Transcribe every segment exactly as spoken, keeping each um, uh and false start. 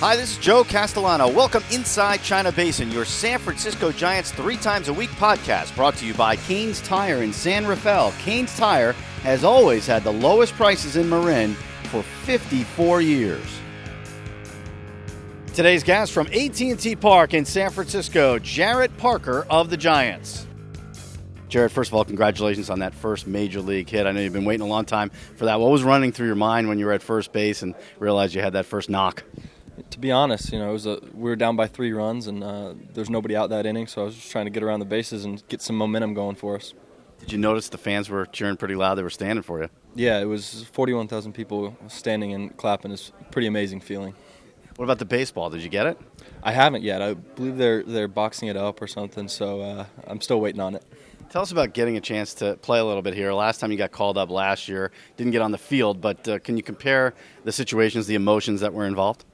Hi, this is Joe Castellano. Welcome inside China Basin, your San Francisco Giants three times a week podcast, brought to you by Kane's Tire in San Rafael. Kane's Tire has always had the lowest prices in Marin for fifty-four years. Today's guest from A T and T Park in San Francisco, Jarrett Parker of the Giants. Jarrett, first of all, congratulations on that first major league hit. I know you've been waiting a long time for that. What was running through your mind when you were at first base and realized you had that first knock? To be honest, you know, it was a, we were down by three runs, and uh, there's nobody out that inning, so I was just trying to get around the bases and get some momentum going for us. Did you notice the fans were cheering pretty loud? They were standing for you. Yeah, it was forty-one thousand people standing and clapping. It's a pretty amazing feeling. What about the baseball? Did you get it? I haven't yet. I believe they're they're boxing it up or something, so uh, I'm still waiting on it. Tell us about getting a chance to play a little bit here. Last time you got called up last year, didn't get on the field, but uh, can you compare the situations, the emotions that were involved?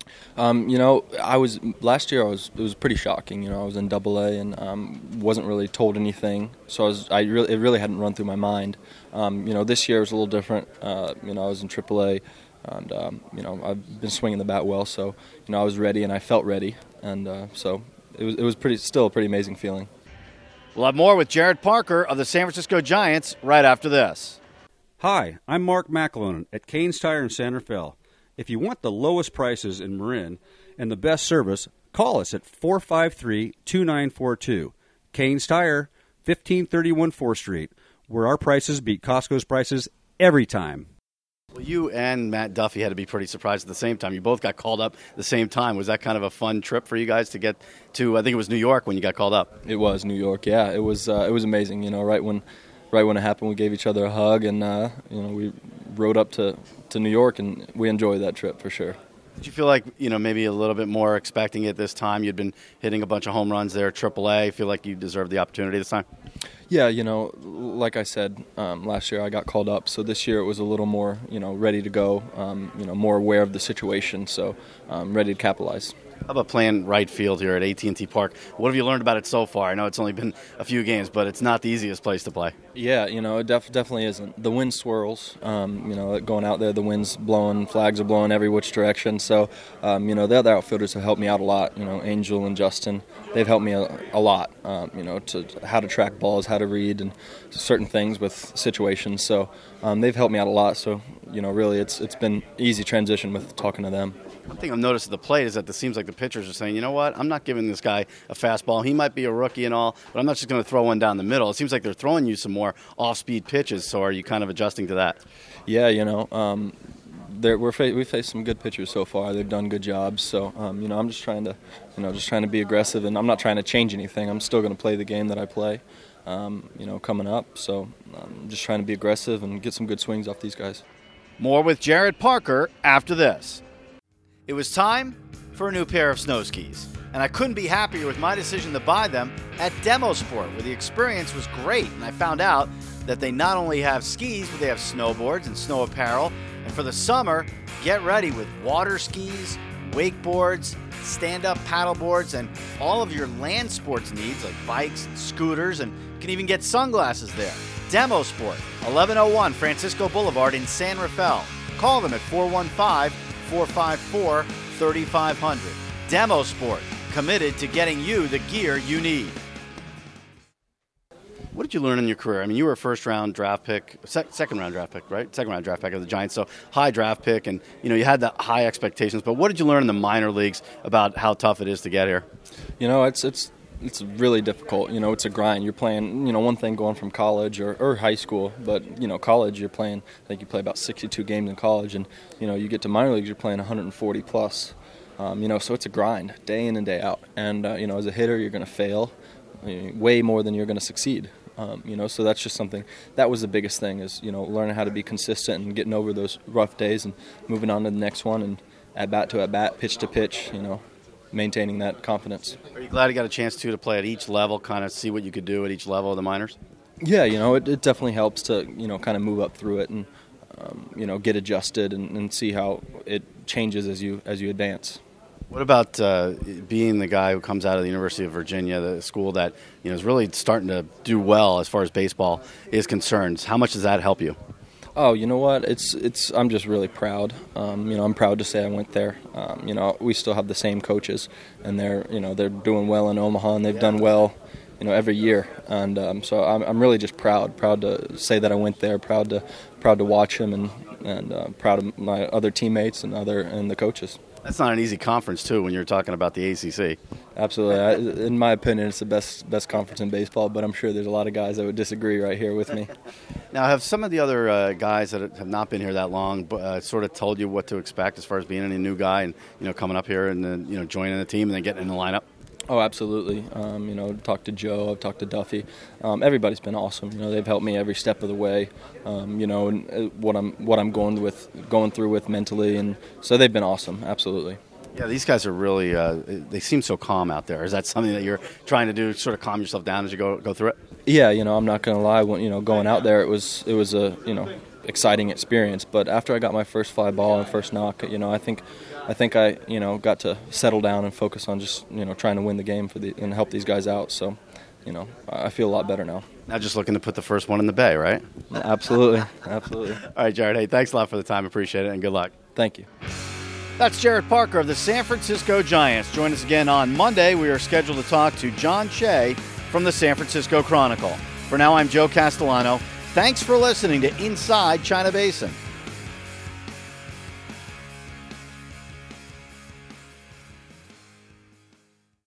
Um, you know, I was last year. I was it was pretty shocking. You know, I was in Double A and um, wasn't really told anything. So I was I really it really hadn't run through my mind. Um, you know, this year was a little different. Uh, you know, I was in Triple A, and um, you know I've been swinging the bat well. So you know I was ready and I felt ready, and uh, so it was it was pretty still a pretty amazing feeling. We'll have more with Jarrett Parker of the San Francisco Giants right after this. Hi, I'm Mark McAloon at Kane's Tire in San Rafael. If you want the lowest prices in Marin and the best service, call us at four five three, two nine four two. Kane's Tire, fifteen thirty-one fourth Street, where our prices beat Costco's prices every time. Well, you and Matt Duffy had to be pretty surprised at the same time. You both got called up at the same time. Was that kind of a fun trip for you guys to get to? I think it was New York when you got called up. It was New York, yeah. It was uh, it was amazing. You know, right when right when it happened, we gave each other a hug, and uh, you know we rode up to, to New York, and we enjoyed that trip for sure. Did you feel like, you know, maybe a little bit more expecting it this time? You'd been hitting a bunch of home runs there at Triple A. Feel like you deserved the opportunity this time? Yeah, you know, like I said, um, last year I got called up, so this year it was a little more, you know, ready to go, um, you know, more aware of the situation, so um, ready to capitalize. How about playing right field here at A T and T Park? What have you learned about it so far? I know it's only been a few games, but it's not the easiest place to play. Yeah, you know, it def- definitely isn't. The wind swirls. Um, you know, going out there, the wind's blowing, flags are blowing every which direction. So, um, you know, the other outfielders have helped me out a lot. You know, Angel and Justin, they've helped me a, a lot. Um, you know, to how to track balls, how to read, and certain things with situations. So, um, they've helped me out a lot. So, you know, really, it's it's been easy transition with talking to them. One thing I've noticed at the plate is that it seems like the pitchers are saying, you know what, I'm not giving this guy a fastball. He might be a rookie and all, but I'm not just going to throw one down the middle. It seems like they're throwing you some more off-speed pitches, so are you kind of adjusting to that? Yeah, you know, um, we're fa- we've faced some good pitchers so far. They've done good jobs. So, um, you know, I'm just trying to, you know, just trying to be aggressive, and I'm not trying to change anything. I'm still going to play the game that I play, um, you know, coming up. So I'm just trying to be aggressive and get some good swings off these guys. More with Jarrett Parker after this. It was time for a new pair of snow skis, and I couldn't be happier with my decision to buy them at Demo Sport, where the experience was great, and I found out that they not only have skis, but they have snowboards and snow apparel, and for the summer, get ready with water skis, wakeboards, stand-up paddle boards, and all of your land sports needs like bikes and scooters, and you can even get sunglasses there. Demo Sport, eleven oh one Francisco Boulevard in San Rafael. Call them at four one five, four five four, three five zero zero. Demo Sport, committed to getting you the gear you need. What did you learn in your career? I mean, you were a first-round draft pick, sec- second-round draft pick, right? Second-round draft pick of the Giants, so high draft pick, and you know you had the high expectations. But what did you learn in the minor leagues about how tough it is to get here? You know, it's it's it's really difficult. You know, it's a grind. You're playing, you know, one thing going from college or, or high school, but you know, college you're playing. I think you play about sixty-two games in college, and you know, you get to minor leagues, you're playing one hundred forty plus. Um, you know, so it's a grind, day in and day out. And uh, you know, as a hitter, you're going to fail way more than you're going to succeed. Um, you know, so that's just something, that was the biggest thing is, you know, learning how to be consistent and getting over those rough days and moving on to the next one and at bat to at bat, pitch to pitch, you know, maintaining that confidence. Are you glad you got a chance to to play at each level, kind of see what you could do at each level of the minors? Yeah, you know, it, it definitely helps to, you know, kind of move up through it and, um, you know, get adjusted and, and see how it changes as you as you advance. What about uh, being the guy who comes out of the University of Virginia, the school that you know is really starting to do well as far as baseball is concerned? How much does that help you? Oh, you know what? It's it's. I'm just really proud. Um, you know, I'm proud to say I went there. Um, you know, we still have the same coaches, and they're you know they're doing well in Omaha, and they've done well, you know, every year. And um, so I'm I'm really just proud, proud to say that I went there, proud to proud to watch them, and and uh, proud of my other teammates and other and the coaches. That's not an easy conference, too, when you're talking about the A C C. Absolutely. I, in my opinion, it's the best best conference in baseball, but I'm sure there's a lot of guys that would disagree right here with me. Now, have some of the other uh, guys that have not been here that long uh, sort of told you what to expect as far as being a new guy and, you know, coming up here and then, you know, joining the team and then getting in the lineup? Oh, absolutely. Um, you know, talked to Joe, I've talked to Duffy. Um, everybody's been awesome. You know, they've helped me every step of the way. Um, you know, and what I'm what I'm going with, going through with mentally, and so they've been awesome. Absolutely. Yeah, these guys are really. Uh, they seem so calm out there. Is that something that you're trying to do, sort of calm yourself down as you go go through it? Yeah, you know, I'm not going to lie. When you know, going out there, it was it was a you know exciting experience. But after I got my first fly ball and first knock, you know, I think. I think I, you know, got to settle down and focus on just, you know, trying to win the game for the and help these guys out. So, you know, I feel a lot better now. Now just looking to put the first one in the bay, right? Absolutely, absolutely. All right, Jared. Hey, thanks a lot for the time. Appreciate it, and good luck. Thank you. That's Jared Parker of the San Francisco Giants. Join us again on Monday. We are scheduled to talk to John Shea from the San Francisco Chronicle. For now, I'm Joe Castellano. Thanks for listening to Inside China Basin.